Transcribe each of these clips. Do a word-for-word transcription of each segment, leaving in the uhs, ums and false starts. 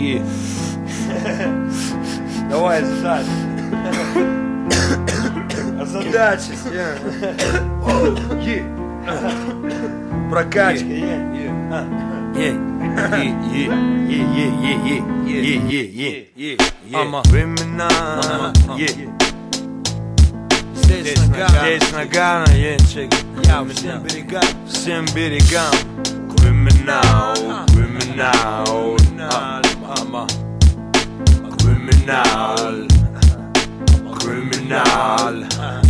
е. Давай задачи. Задачи. Е. Прокачка. Е. Е. Е. Времена. Здесь Нагано, я всем берегам, всем берегам. Криминал, криминал, криминал, криминал.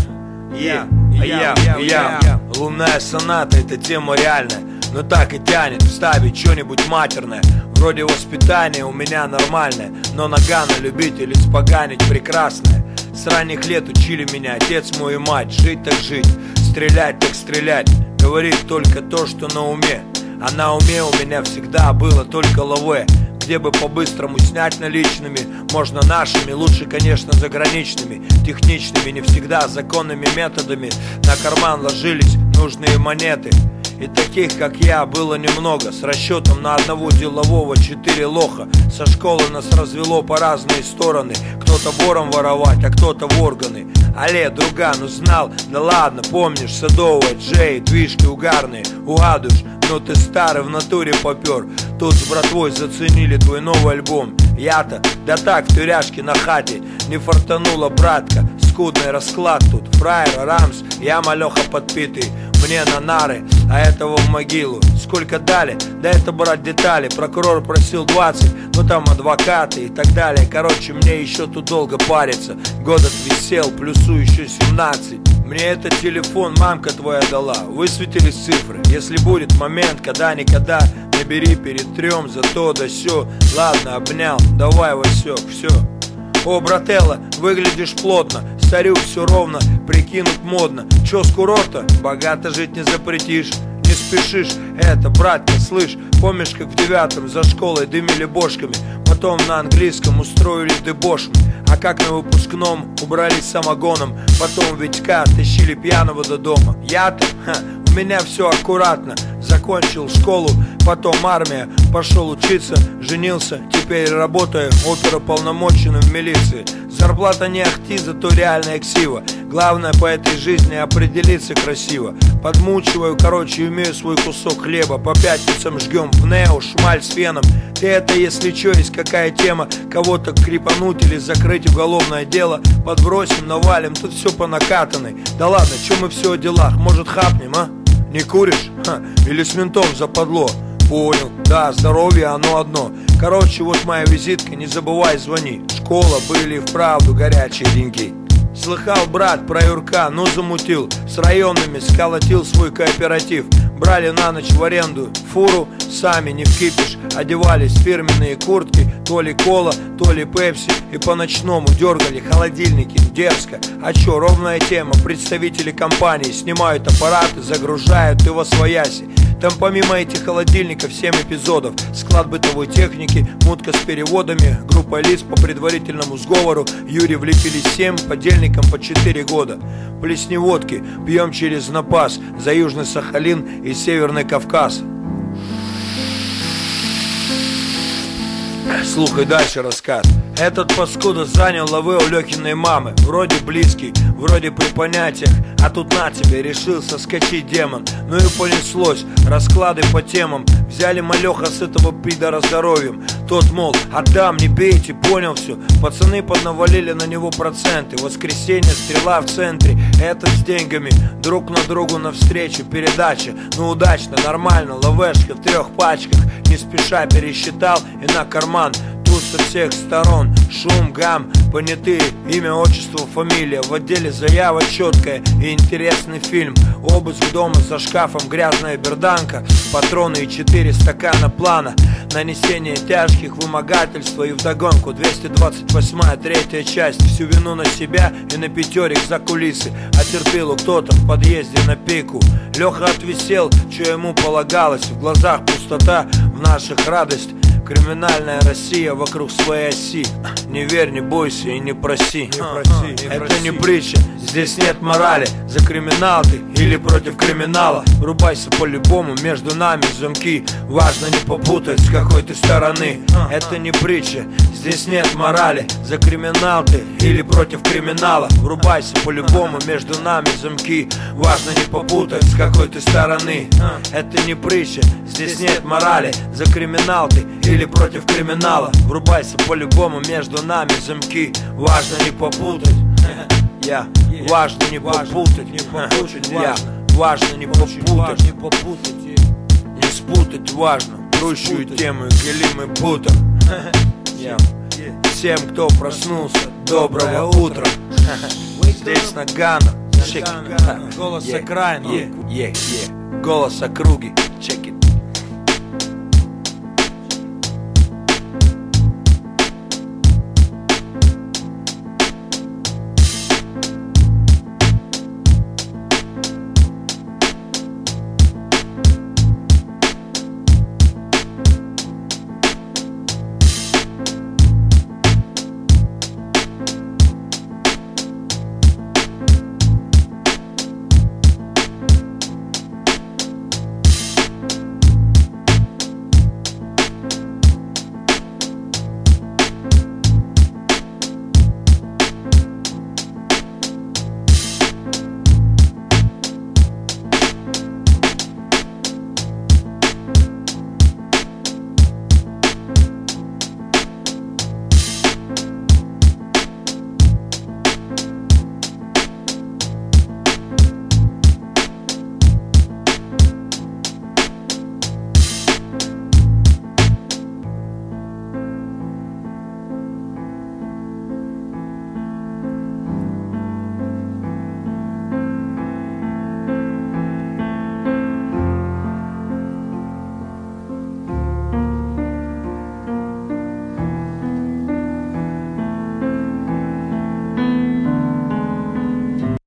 Я, я, я. Лунная соната — это тема реальная, но так и тянет вставить что-нибудь матерное. Вроде воспитание у меня нормальное, но Нагано любитель испоганить прекрасное. С ранних лет учили меня отец мой и мать: жить так жить, стрелять так стрелять, говорить только то, что на уме. А на уме у меня всегда было только лаве. Где бы по-быстрому снять наличными, можно нашими, лучше, конечно, заграничными, техничными, не всегда законными методами. На карман ложились нужные монеты, и таких, как я, было немного. С расчетом на одного делового четыре лоха. Со школы нас развело по разные стороны. Кто-то вором воровать, а кто-то в органы. Але, друган, узнал, да ладно, помнишь, Садовая, Джей, движки угарные. Угадываешь, но ты старый в натуре попер. Тут с братвой заценили твой новый альбом. Я-то, да так, в тюряшке на хате. Не фартанула, братка, скудный расклад тут. Фраер, Рамс, я малеха подпитый. Мне на нары, а этого в могилу. Сколько дали? Да это, брат, детали. Прокурор просил двадцать, ну там адвокаты и так далее. Короче, мне еще тут долго париться. Год отвисел, плюсу еще семнадцать. Мне этот телефон мамка твоя дала. Высветились цифры. Если будет момент, когда-никогда, набери перед трем за то да сё. Ладно, обнял, давай, Васек, все. О, брателло, выглядишь плотно. Старюк все ровно, прикинуть модно. Чё с курорта? Богато жить не запретишь. Не спешишь, это, братка, слышь. Помнишь, как в девятом за школой дымили бошками, потом на английском устроили дебош. А как на выпускном убрались самогоном, потом Витька тащили пьяного до дома. Я-то, ха, у меня все аккуратно. Закончил школу, потом армия, пошел учиться, женился, теперь работаю оперуполномоченным в милиции. Зарплата не ахти, зато реальная ксива. Главное по этой жизни определиться красиво. Подмучиваю, короче, имею свой кусок хлеба. По пятницам жгем в нео, шмаль с феном. Ты это, если чё, есть какая тема, кого-то крипануть или закрыть уголовное дело, подбросим, навалим, тут все по накатанной. Да ладно, чё мы все о делах, может хапнем, а? Не куришь? Ха, или с ментом западло? Понял, да, здоровье оно одно. Короче, вот моя визитка, не забывай звони. Школа, были вправду горячие деньги. Слыхал, брат, про Юрка, ну замутил. С районными сколотил свой кооператив. Брали на ночь в аренду фуру, сами не вкипишь. Одевались в фирменные куртки, то ли кола, то ли пепси. И по ночному дергали холодильники, дерзко. А чё, ровная тема, представители компании снимают аппараты, загружают и восвояси. Там помимо этих холодильников семь эпизодов. Склад бытовой техники, мутка с переводами, группа лиц по предварительному сговору. Юрий влепили семь, подельникам по четыре года. Плесни водки, пьем через напас за Южный Сахалин и Северный Кавказ. Слухай дальше рассказ. Этот паскуда занял лаве у Лехиной мамы. Вроде близкий, вроде при понятиях, а тут на тебе решил соскочить демон. Ну и понеслось, расклады по темам. Взяли малеха с этого пидора здоровьем. Тот, мол, отдам, не бейте, понял все. Пацаны поднавалили на него проценты. Воскресенье, стрела в центре, этот с деньгами. Друг на другу навстречу, передача. Ну удачно, нормально, лавешка в трех пачках. Не спеша пересчитал и на карман. Тут со всех сторон шум, гам, понятые, имя, отчество, фамилия. В отделе заява четкая и интересный фильм. Обыск дома, за шкафом грязная берданка, патроны и четыре стакана плана. Нанесение тяжких вымогательств и вдогонку двести двадцать восьмая, третья часть. Всю вину на себя и на пятерик за кулисы. А терпел кто-то в подъезде на пику. Леха отвисел, что ему полагалось. В глазах пустота, в наших радость. Криминальная Россия вокруг своей оси. Не верь, не бойся и не проси, не проси, не Это проси. Не притча, здесь нет морали. За криминал ты или против криминала. Врубайся по-любому, между нами замки. Важно не попутать, с какой ты стороны. Это не притча, здесь нет морали. За криминал ты или против криминала. Врубайся по-любому, между нами замки. Важно не попутать, с какой ты стороны. Это не притча, здесь нет морали. За криминал ты или против криминала. Врубайся по-любому, между нами замки. Важно не попутать. Я важно не попутать, не попутать. Я важно не попутать, не попутать, не спутать важно. Прущую тему Галимый Бутер. Всем, кто проснулся, доброго утра. Здесь Нагано. Голос окраины. Голос округи. Чек.